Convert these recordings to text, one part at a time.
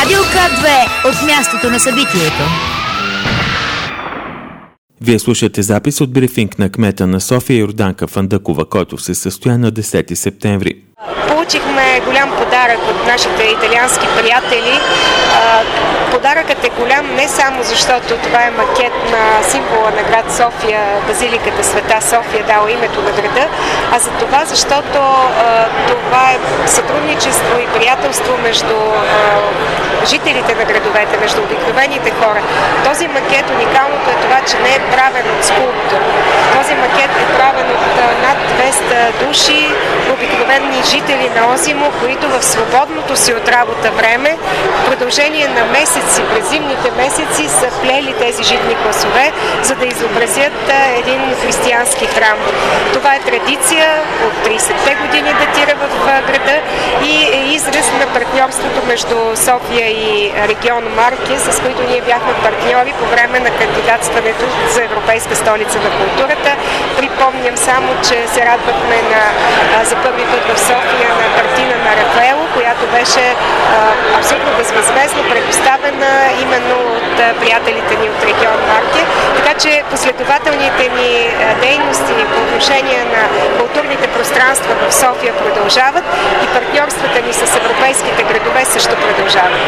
Радио К2 от мястото на събитието. Вие слушате запис от брифинг на кмета на София Йорданка Фандъкова, който се състоя на 10 септември. Получихме голям подарък от нашите италиански приятели. Подаръкът е голям не само защото това е макет на символа на град София, базиликата Света София дала името на града, а за това, защото това е сътрудничество и приятелство между жителите на градовете, между обикновените хора. Този макет, уникалното е това, че не е правен от скулптор. Този макет е правен от над 200 души, обикновени жители на Озимо, които в свободното си от работа време, в продължение на месеци, през зимните месеци, са плели тези житни класове, за да изобразят един християнски храм. Това е традиция, от 30-те години датира в града и е израз на партньорството между София и регион Марке, с които ние бяхме партньори по време на кандидатстването за Европейска столица на културата. Припомням само, че се радвахме за първи път в София на картина на Рафаело, която беше абсолютно безвъзмездно предоставена именно от приятелите ни от регион Марке. Така че последователните ни дейности по отношение на културните пространства в София продължават и партньорствата ни с европейските градове също продължават.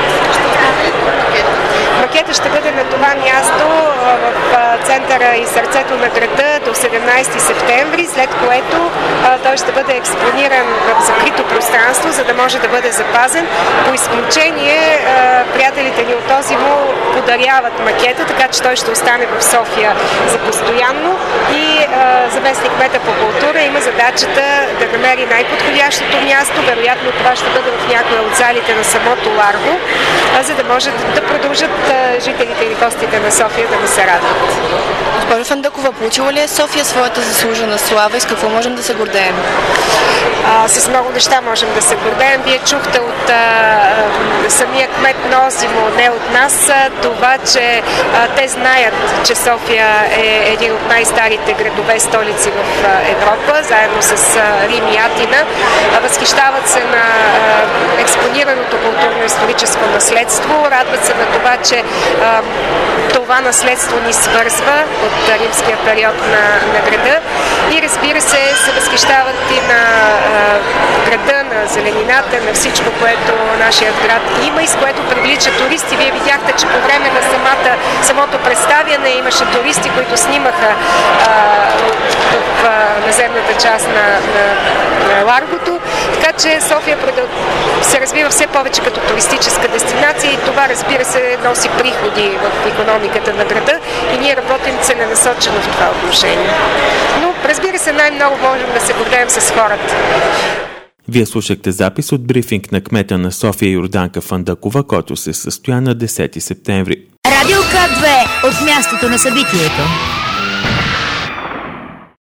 Макетът ще бъде на това място в центъра и сърцето на града до 17 септември, след което той ще бъде експониран в закрито пространство, за да може да бъде запазен. По изключение, приятелите ни от Озимо подаряват макета, така че той ще остане в София за постоянно и заместник кмета по култура има задачата да намери най-подходящото място. Вероятно това ще бъде в някоя от залите на самото Ларго, за да може да продължат жителите и гостите на София да не се радват. Госпожо Фандъкова, получила ли е София своята заслужена слава и с какво можем да се гордеем? С много неща можем да се гордеем. Вие чухте от самия кмет на Озимо, не от нас, това, че те знаят, че София е един от най-старите градове, столици в Европа, заедно с Рим и Атина. Възхищават се на експонираното културно-историческо наследство, радват се на това, че това наследство ни свързва от римския период на града и разбира се възхищават и на града, на зеленината, на всичко, което нашият град има и с което привлича туристи. Вие видяхте, че по време на самото представяне имаше туристи, които снимаха в наземната част на Ларгото. Така че София се развива все повече като туристическа дестинация и това, разбира се, носи приходи в икономиката на града и ние работим целенасочено в това отношение. Но, разбира се, най-много можем да се гордеем с хората. Вие слушахте запис от брифинг на кмета на София Йорданка Фандъкова, който се състоя на 10 септември. Радио К2 от мястото на събитието.